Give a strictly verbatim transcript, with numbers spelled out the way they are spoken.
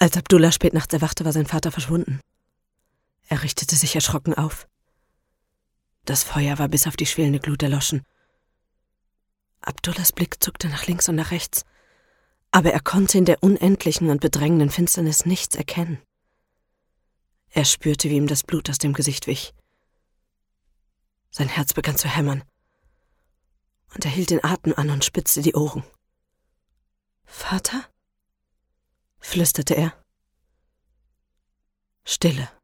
Als Abdullah spät nachts erwachte, war sein Vater verschwunden. Er richtete sich erschrocken auf. Das Feuer war bis auf die schwelende Glut erloschen. Abdullahs Blick zuckte nach links und nach rechts, aber er konnte in der unendlichen und bedrängenden Finsternis nichts erkennen. Er spürte, wie ihm das Blut aus dem Gesicht wich. Sein Herz begann zu hämmern, und er hielt den Atem an und spitzte die Ohren. »Vater?« flüsterte er. Stille.